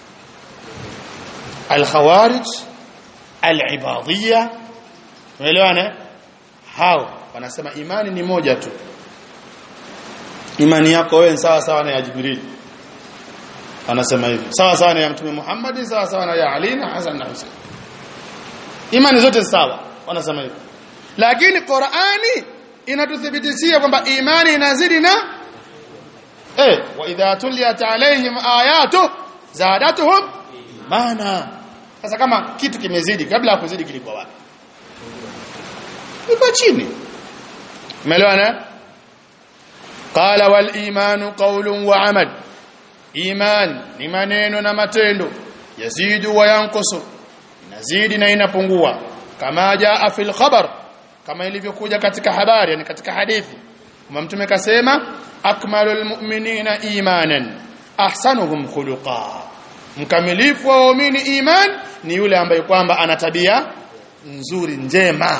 Al-Khawarij, Al-Ibadiyya. Unaelewana? Hao wanasema imani ni moja tu. Imani yako wewe sawa sawa na ya Jibril. Anasema hivyo. Sawa sawa na ya Mtume Muhammad, sawa sawa na ya Ali na Hasan na Hussein. Imani zote sawa, wanasema hivyo. Lakini Qur'ani inatuthibitishia kwamba imani inazidi na eh wa idha tuliyat alaihim ayatu zadatuhum imana. Sasa kama kitu kimezidi, kabla ya kuzidi kilikuwa wapi? iko chini. Umeelewana? Qala wal imanu qawlun wa amal. Iman ni maneno na matendo, yazidu wa yanqusu, inazidi na inapungua, kama jaa fil khabar, kama ilivyokuja katika habari, yani katika hadithi. Mtume kasema akmalul mu'minina imanan ahsanuhum khuluqa, mkamilifu wa waumini iman ni yule ambaye kwamba ana tabia nzuri njema.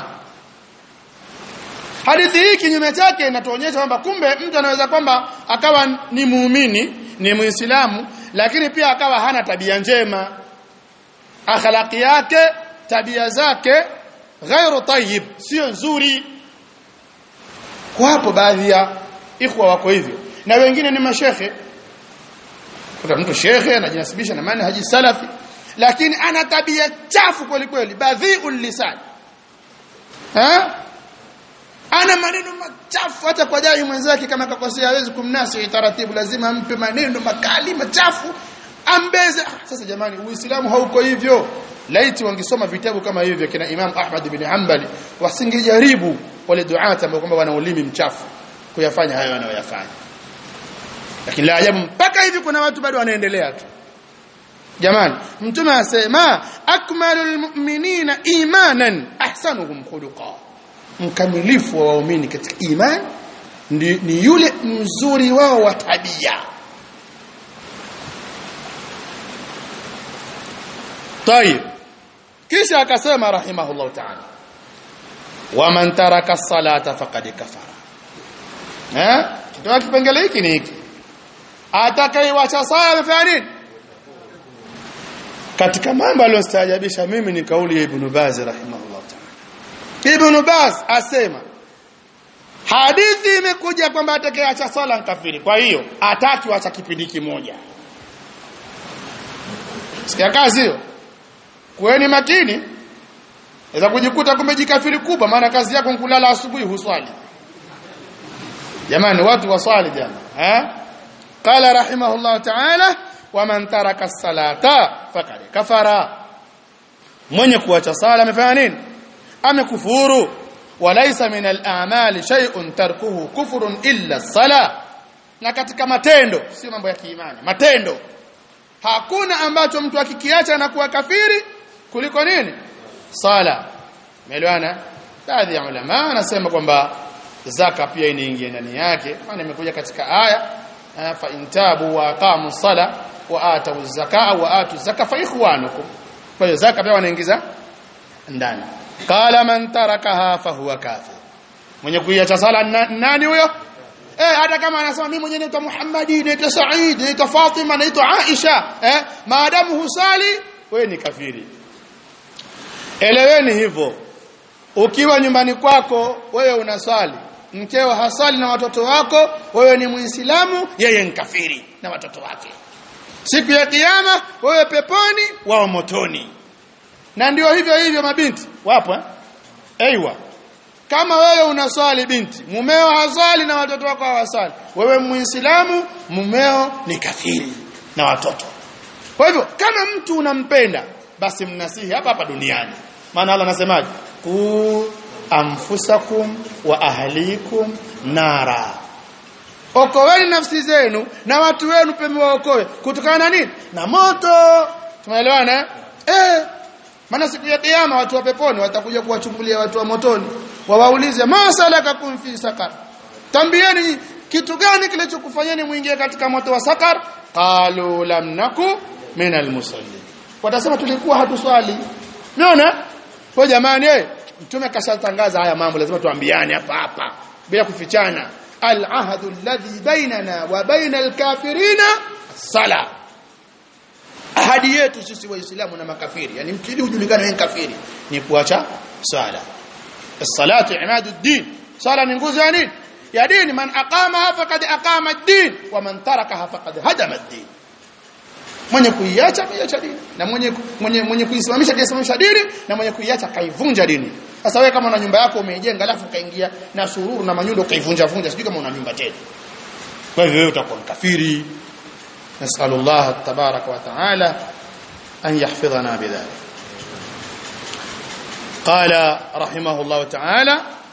Hadithi hii kinyume chake inatuonyesha kwamba kumbe mtu anaweza kwamba akawa ni muumini, ni muislamu, lakini pia akawa hana tabia njema, akhlaqi yake, tabia zake ghairu tayyib, sio nzuri. Kwa hapo baadhi ya ikhwa wako hivyo, na wengine ni mashehe. Kuna mtu shekhe anajinasibisha na manhaji salafi, lakini ana tabia chafu kweli kweli, badhi'ul lisan. Ha? Ana maneno machafu, hata kwa dai mwenzake kama kakosea hawezi kumnasi taratibu, lazima ampe maneno makali machafu ambeze. Sasa jamani, Uislamu hauko hivyo. Laiti wangesoma vitabu kama hivyo kina Imam Ahmad ibn Hanbali, wasingejaribu wale duata ambao kwamba wana ulimi mchafu kuyafanya hayo wanayoyafanya. Lakini la ajabu mpaka hivi kuna watu bado wanaendelea tu. Jamani, Mtume asema akmalul mu'minina imanan ahsanuhum khuluqa, mkamilifu wa waumini katika iman ni, ni yule mzuri wao wa tabia. Tayeb, kisha akasema rahimahullah ta'ala, wa man taraka as-salata faqad kafara. Eh, kitu kipengele hiki ni hiki, atakayewaacha sala amefanya nini? Katika mambo aliyostaajabisha mimi ni kauli ya Ibn Baz rahimahullah ta'ala. Ibn Baz asema hadithi imekuja kwamba atakayeacha sala kafiri, kwa hiyo ataki waacha kipindi kimoja. Sikia kazi hiyo, kuweni makini, inaweza kujikuta kumejikafiri kubwa, maana kazi yako ni kulala asubuhi huswali. Jamani, watu waswali jana, eh? Qala rahimahullah ta'ala wa man taraka as-salata faqad kafara, mwenye kuacha sala amefanya nini? Amekufuru. Walaysa min al-a'mali shay'un tarkuhu kufrun illa as-sala, na katika matendo, sio mambo ya kiimani, matendo, hakuna ambacho mtu akikiacha anakuwa kafiri kuliko nini? Sala. Umeelewana? Baadhi ya ulama wanasema kwamba zaka pia inaingia ndani yake, maana imekuja katika aya fa intabu wa aqamu sala wa atu zakaa wa atu zaka fa ikhwanukum. Kwa hiyo zaka pia wanaingiza ndani. Qala man tarakaha fa huwa kafir, mwenye kuiacha sala nani huyo? Eh, hata kama anasema mimi mwenyewe naitwa Muhammadi, naitwa Said, naitwa Fatima, naitwa Aisha, eh, maadamu husali wewe ni kafiri. Eleweni hivyo. Ukiwa nyumbani kwako wewe unaswali, mkeo hasali na watoto wako, wewe ni Muislamu, yeye ni kafiri na watoto wake. Siku ya kiyama wewe peponi, wao motoni. Na ndio hivyo hivyo mabinti wapo, eh? Aiywa. Kama wewe unaswali binti, mumeo hasali na watoto wako hawasali, wewe Muislamu, mumeo ni kafiri na watoto. Kwa hivyo kama mtu unampenda, basi mnasihi hapa hapa duniani. Maana Allah anasemaje? Ku anfusakum wa ahlikum nara, okoeni nafsi zenu na watu wenu pembe waokoe kutokana na nini? Na moto. Tumeelewana? Eh, maana siku ya kiyama watu wa peponi watakuja kuwachungulia watu wa motoni, wawaulize masalakakum fi sakar, tambieni kitu gani kilichokufanyeni muingie katika moto wa sakar? Qalu lam naku minal musallin, watasema tulikuwa hatuswali. Unaona? Kwa jamani, eh, Mtume kashatangaza haya mambo, lazima tuambiane hapa hapa bila kufichana. Al-ahdu alladhi bainana wa bainal kafirina sala, ahadi yetu sisi waislamu na makafiri, yani mkidi ujulikane wewe kafiri, ni kuacha sala. As-salatu imaduddin, sala ni nguzo ya nini? Ya dini. Man aqamaha faqad aqama ad-din wa man tarakaha faqad hadama ad-din. Mwenye kuiacha kuiacha dini, na mwenye mwenye mwenye kuisimamisha kuisimamisha dini, na mwenye kuiacha kaivunja dini. Sasa wewe kama una nyumba yako umeijenga alafu kaingia na sururu na manyundo kaivunja vunja, sijui kama una nyumba tena, kwa hivyo wewe utakuwa kafiri. Nasallallahu tabaraka wa taala an yahfidhana bidhalik. Qala rahimahullah ta'ala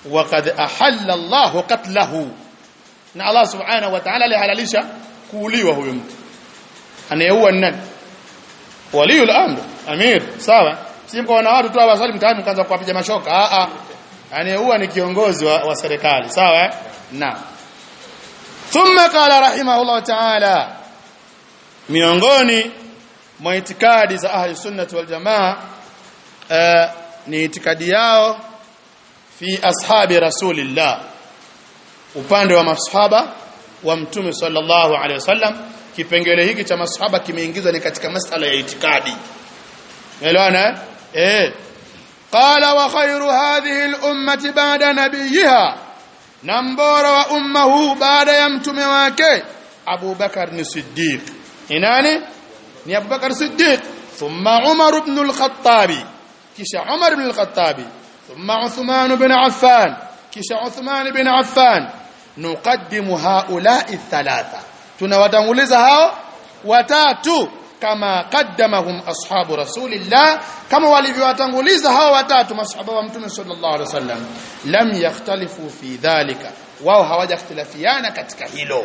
waqad ahalla Allahu qatlahu, na Allah subhanahu wa ta'ala alihalalisha kuuliwa huyo mtu. Anayeua nani? Waliul amr, amir, sawa? Simko wana watu tu wasali mtaani mkaanza kuwapiga mashoka. A a. Anayeua ni kiongozi wa, wa serikali, sawa? Eh? Na thumma qala rahimahullah ta'ala, miongoni mwa itikadi za ahli sunnah wal jamaa uh, ni itikadi yao fi ashabi rasulillah, upande wa masahaba wa mtume sallallahu alaihi wasallam. Kipengele hiki cha masahaba kimeingizwa ni katika masala ya itikadi. Unaelewana? Eh. Qala wa khairu hadhihi al-ummati ba'da nabiyha, nambora wa ummahu baada ya mtume wake Abu Bakar ni Siddiq. Ni nani? Ni Abu Bakar Siddiq. Thumma Umar ibn al-Khattab, kisha Umar ibn al-Khattab. Thumma Uthman ibn Affan, kisha Uthman ibn Affan. Nuqaddimu haula'i thalatha, tunawatanguliza hao watatu kama qaddamahum ashabu rasulillah, kama walivyowatanguliza hao watatu masahaba wa mtume sallallahu alaihi wasallam. Lam yakhtalifu fi dhalika, wao hawajakhtilafiana katika hilo.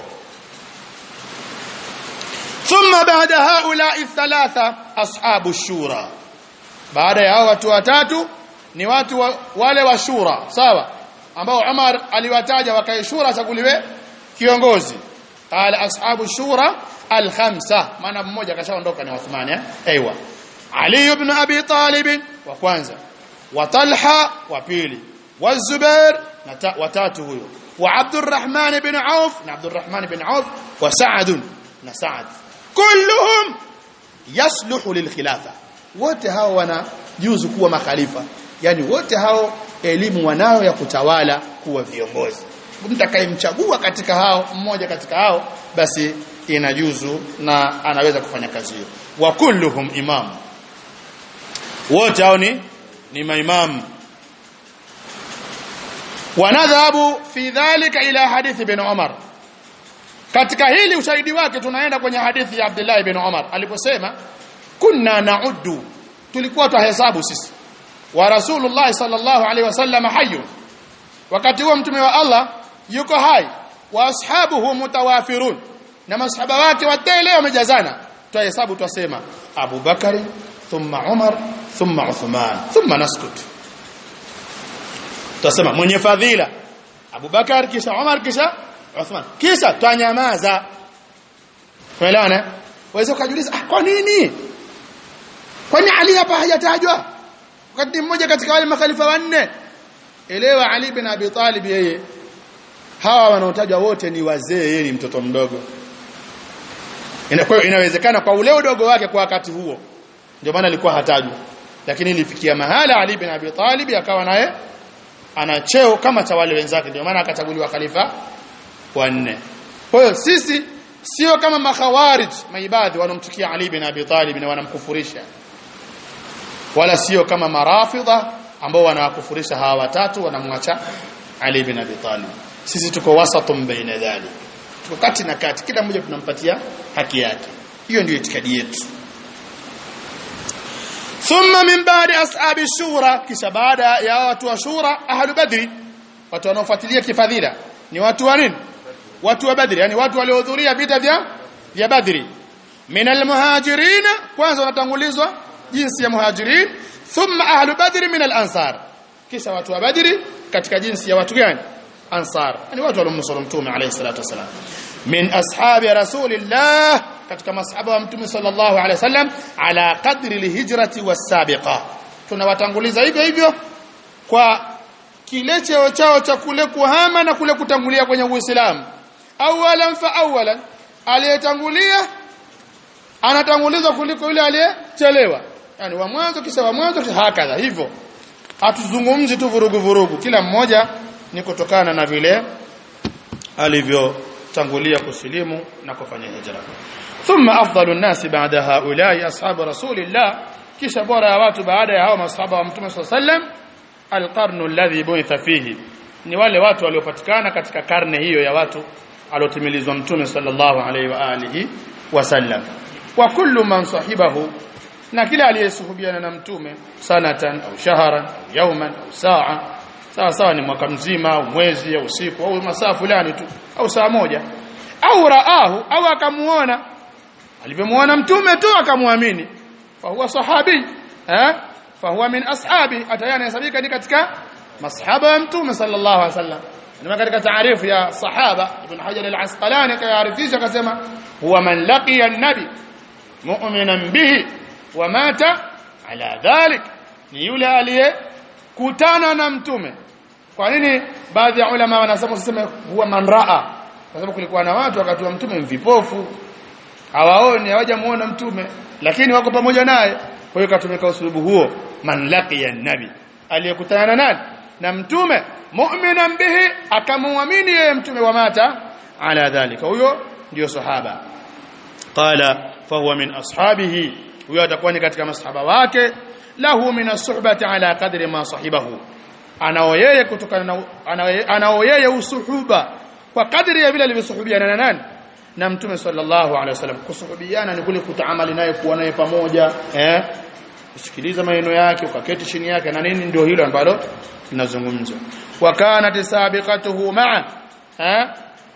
Thumma ba'da haula'i thalatha ashabu shura, baada ya hao watu watatu ni watu wa, wale wa shura, sawa, ambao Umar aliwataja wakae shura chaguliwe kiongozi. Qala ashabu shura al-khamsa, maana mmoja kashaondoka ni Uthman. Eh aiywa, Ali ibn Abi Talib wa kwanza, wa Talha wa pili, wa Zubair wa tatu huyo, wa Abdurrahman ibn Auf na Abdurrahman ibn Auf, wa Sa'd na Sa'd. Kulluhum yasluhu lilkhilafa, wote hao wana juzu kuwa makhalifa, yani wote hao elimu wanao ya kutawala kuwa viongozi. Mtakayemchagua katika hao, mmoja katika hao, basi inajuzu na anaweza kufanya kazi hiyo. Wa kulluhum imam, wote hao ni ni maimamu. Wanadhabu fi dhalika ila hadithi ibn Umar, katika hili ushahidi wake tunaenda kwenye hadithi ya Abdullah ibn Umar aliposema kunna na'uddu, tulikuwa tuhesabu sisi, wa Rasulullah sallallahu alaihi wasallam hayyun, wakati huo mtume wa Allah yuko hai, wa ashabuhu mutawafirun, na masahaba wake watele wamejazana. Tuhesabu twasema Abu Bakari thumma Umar thumma Uthman thumma naskut. Twasema mwenye fadhila Abu Bakar, kisha Umar, kisha Uthman, kisha twanyamaza. Unaelewana? Waweza kujiuliza, ah, kwa nini? Kwani Ali hapa hajatajwa wakati mmoja katika wale makhalifa wanne? Elewa, Ali bin Abi Talib yeye, hawa wanaotajwa wote ni wazee, yeye ni mtoto mdogo. Inakuwa inawezekana kwa ule udogo wake kwa wakati huo ndio maana alikuwa hatajwa, lakini ilifikia mahala Ali bin Abi Talib akawa naye ana cheo kama cha wale wenzake, ndio maana akachaguliwa khalifa wanne. Kwa hiyo sisi sio kama makhawarij maibadhi wanomtukia Ali bin Abi Talib na wanamkufurisha, wala sio kama marafidha ambao wanawakufurisha hawa watatu wanamwacha Ali bin Abi Talib. Sisi tuko wasatun baina dhalik, tuko kati na kati, kila mmoja tunampatia haki yake. Hiyo ndio itikadi yetu. Thumma min ba'di ashabi shura, kisha baada ya watu wa shura ahlu badri, watu wanaofuatilia kifadhila ni watu wa nini? Watu wa Badri, yani watu waliohudhuria vita vya vya Badri. Min almuhajirin, kwanza wanatangulizwa jinsi ya muhajirin. Thumma ahlu badri min al-ansar, kisha watu wa Badri katika jinsi ya watu gani? Ansar, yani watu waliomnusuru mtume alayhi salatu wasalam. Min ashabi rasulillah, katika masahaba wa mtume sallallahu alayhi wasallam, ala qadri alhijrati was-sabiqa, tunawatanguliza hivyo hivyo kwa kile cheo chao cha kule kuhama na kule kutangulia kwenye Uislamu. Awalan fa awalan, aliyetangulia anatangulizwa kuliko yule aliyechelewa, yani wa mwanzo kisha wa mwanzo kisha hakadha hivyo. Hatuzungumzi tu vurugu vurugu, kila mmoja ni kutokana na vile alivyotangulia kusilimu na kufanya hijra. Thumma afdalu an-nas ba'da haula'i ashabu rasulillah, kisha bora ya watu baada ya hao masahaba wa mtume sallallahu alayhi wasallam al-qarnu alladhi bu'itha fihi, ni wale watu waliopatikana katika karne hiyo ya watu aliotimilizwa mtume sallallahu alayhi wa alihi wasallam. Wa kullu man sahibahu, na kila aliyesuhubiana na mtume sanatan au shahran au yawman au saa, sawa sawa ni mwaka mzima au mwezi au siku au masaa fulani tu au saa moja, au raahu au akamuona, alivyomuona mtume tu akamwamini, fa huwa sahabi eh fa huwa min ashabi, atayana yasabika ni katika masahaba wa mtume sallallahu alaihi wasallam. Ndio katika taarifu ya sahaba Ibn Hajar al-Asqalani akayaarifisha akasema huwa man laqiya an-nabi mu'minan bihi wa mata ala dhalik, ni yule aliyekutana na mtume. Kwa nini baadhi ya ulama wanasema usiseme huwa man raa? Kwa sababu kulikuwa na watu wakati wa mtume mvipofu, hawaoni, hawajamuona mtume, lakini wako pamoja naye. Kwa hiyo katumika usulubu huo, man laqiya an-nabi, aliyekutana nani na mtume, mu'minan bihi, akamwamini yeye mtume, wa mata ala dhalika, huyo ndio sahaba. Qala fa huwa min ashabihi, huyo atakuwa ni katika masahaba wake. Lahu min as-suhbati ala qadri ma sahibahu, anao yeye kutokana na anao yeye usuhuba kwa kadri ya vile alivyosuhubiana na nani na mtume sallallahu alaihi wasallam. Kusuhubiana ni kule kutaamali naye, kuwa naye pamoja, eh kusikiliza maneno yake, ukaketi chini yake na nini, ndio hilo ambalo tunazungumza. Wa kanat sabiqatuhu ma'a, eh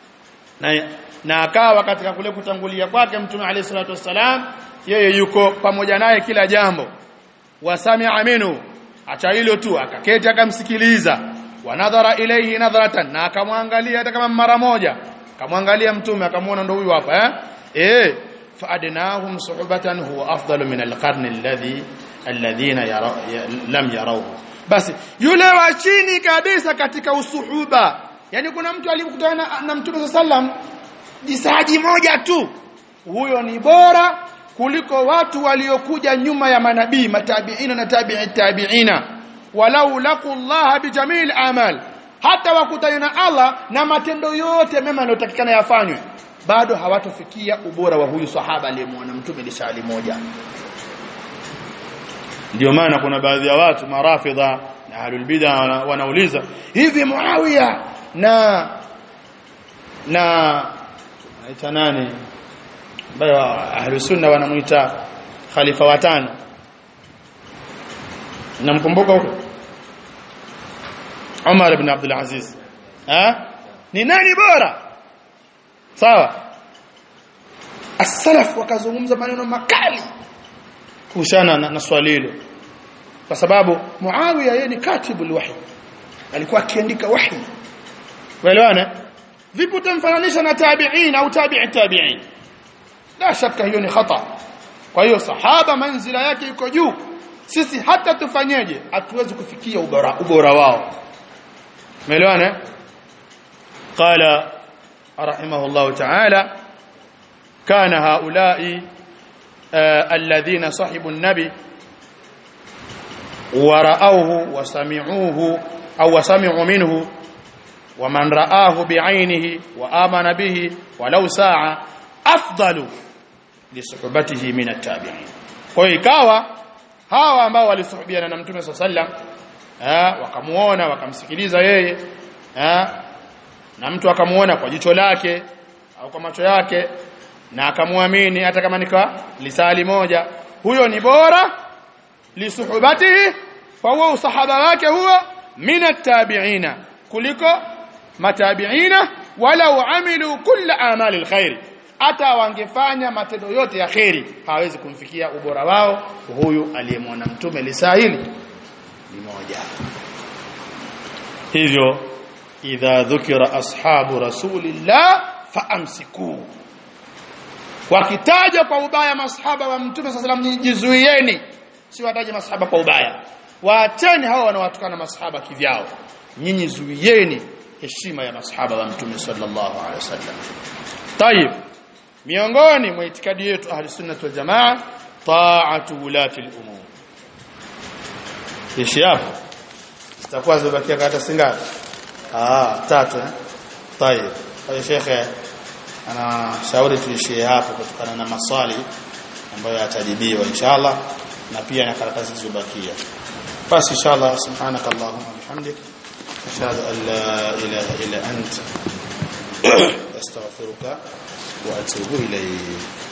na na akawa katika kule kutangulia kwake mtume alayhi salatu wasalam, yeye yuko pamoja naye kila jambo. Wasami'a minhu, acha hilo tu, akaketi akamsikiliza. Wa nadhara ilayhi nadhratan, na akamwangalia hata kama mara moja, akamwangalia mtume akamwona ndio huyu hapa eh eh فأدناهم صعوبة هو أفضل من القرن الذي الذين يرى لم يروه. basi yule wa chini kabisa katika usuhuba, yani kuna mtu alikutana na mtume sallam jisaji moja tu, huyo ni bora kuliko watu waliokuja nyuma ya manabii, matabiina na tabi'i tabiina. Walau laqullaha bijamil amal, hata wakutana na Allah na matendo yote mema yanayotakikana yafanywe, bado hawatofikia ubora wa huyu sahaba aliyemwona mtume lisali moja. Ndio maana kuna baadhi ya watu marafidha na ahlul bid'ah wanauliza, hivi Muawiya na na aita nani ambaye ahlus sunna wanamuita khalifa watano, namkumbuka huko Umar ibn Abdul Aziz, eh ni nani bora? Sawa, as-salaf wakazungumza maneno makali kuhusiana na, na swali hilo, kwa sababu Muawiya yeye ni katibul wahy, alikuwa akiandika wahy. Waelewana? Vipi utamfananisha na tabi'in au tabi'i tabi'in? La shaka hiyo ni khata. Kwa hiyo sahaba manzila yake iko juu, sisi hata tufanyeje hatuwezi kufikia ubora ubora wao. Umeelewana? Qala رحمه الله تعالى كان هؤلاء آه الذين صحبوا النبي ورأوه وسمعوه أو وسمعوا منه ومن رآه بعينه وآمن به ولو ساعة أفضل لصحبته من التابعين. kwa ikawa hawa ambao walisuhubiana na mtume sallam eh wakamuona wakamsikiliza yeye eh na mtu akamuona kwa jicho lake au kwa macho yake na akamwamini hata kama nika lisali moja, huyo ni bora lisuhbatihi, fa huwa sahaba wake huo min at-tabi'ina, kuliko matabi'ina. Walau amilu kull a'mal al-khair, hata wangefanya matendo yote ya khairi hawezi kumfikia ubora wao huyu aliyemwona mtume lisahili ni moja. Hivyo idha dhukira ashabu rasulillah faamsiku, wakitaja kwa ubaya masahaba wa mtume sallallahu alayhi wasallam jizuieni, si wataje masahaba kwa ubaya, waacheni hao wanawatukana masahaba kivyao, nyinyi zuieni heshima ya masahaba wa mtume sallallahu alayhi wasallam. Tayib, miongoni mwa itikadi yetu ahli sunna wal jamaa ta'atu ulati al-umur. Kishi hapo zitakuwa zibakia hata singapi? Ah, tatu eh. Tayeb. Kwa shekhe ana shauri tuishie hapo kutokana na maswali ambayo yatajibiwa inshallah, na pia na karatasi zilizobakia. Basi inshallah, subhanakallahumma bihamdik, ashhadu an la ilaha illa anta astaghfiruka wa atubu ilayk.